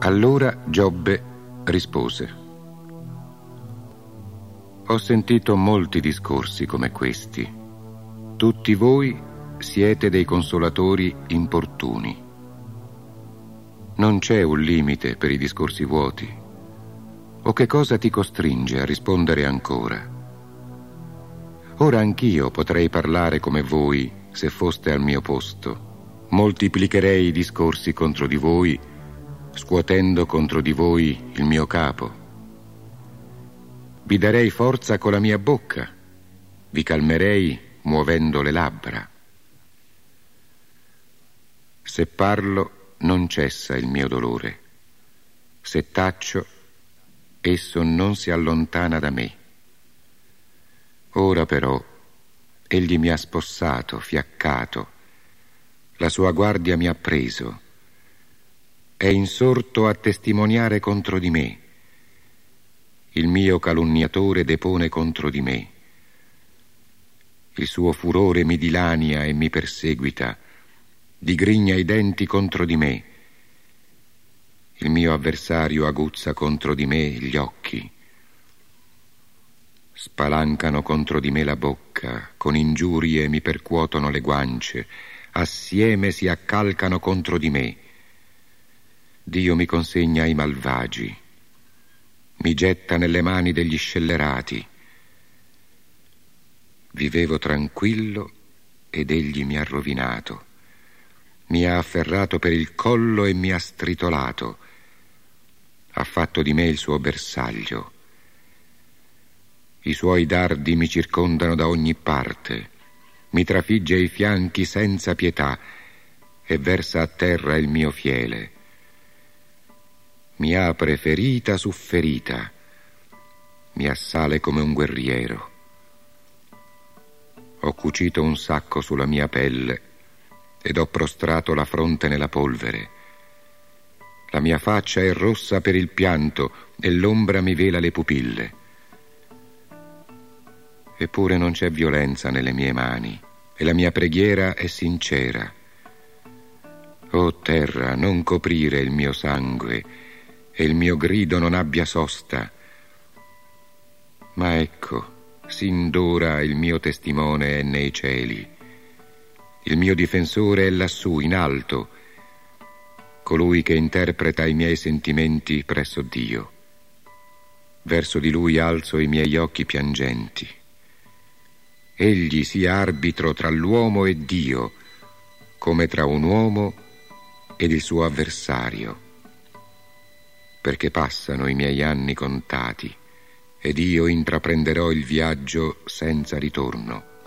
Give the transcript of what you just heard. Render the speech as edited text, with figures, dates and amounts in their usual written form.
Allora Giobbe rispose: ho sentito molti discorsi come questi. Tutti voi siete dei consolatori importuni. Non c'è un limite per i discorsi vuoti. O che cosa ti costringe a rispondere ancora? Ora anch'io potrei parlare come voi se foste al mio posto. Moltiplicherei i discorsi contro di voi, scuotendo contro di voi il mio capo. Vi darei forza con la mia bocca, vi calmerei muovendo le labbra. Se parlo, non cessa il mio dolore. Se taccio, esso non si allontana da me. Ora però egli mi ha spossato, fiaccato, la sua guardia mi ha preso, è insorto a testimoniare contro di me, il mio calunniatore depone contro di me, il suo furore mi dilania e mi perseguita, digrigna i denti contro di me, il mio avversario aguzza contro di me gli occhi, spalancano contro di me la bocca, con ingiurie mi percuotono le guance, assieme si accalcano contro di me. Dio mi consegna ai malvagi, mi getta nelle mani degli scellerati. Vivevo tranquillo ed egli mi ha rovinato. Mi ha afferrato per il collo e mi ha stritolato. Ha fatto di me il suo bersaglio. I suoi dardi mi circondano da ogni parte. Mi trafigge ai fianchi senza pietà e versa a terra il mio fiele. Mi apre ferita su ferita. Mi assale come un guerriero. Ho cucito un sacco sulla mia pelle ed ho prostrato la fronte nella polvere. La mia faccia è rossa per il pianto e l'ombra mi vela le pupille. Eppure non c'è violenza nelle mie mani e la mia preghiera è sincera. O terra, non coprire il mio sangue e il mio grido non abbia sosta. Ma ecco, sin d'ora il mio testimone è nei cieli. Il mio difensore è lassù, in alto, colui che interpreta i miei sentimenti presso Dio. Verso di lui alzo i miei occhi piangenti. Egli sia arbitro tra l'uomo e Dio, come tra un uomo ed il suo avversario. Perché passano i miei anni contati, ed io intraprenderò il viaggio senza ritorno.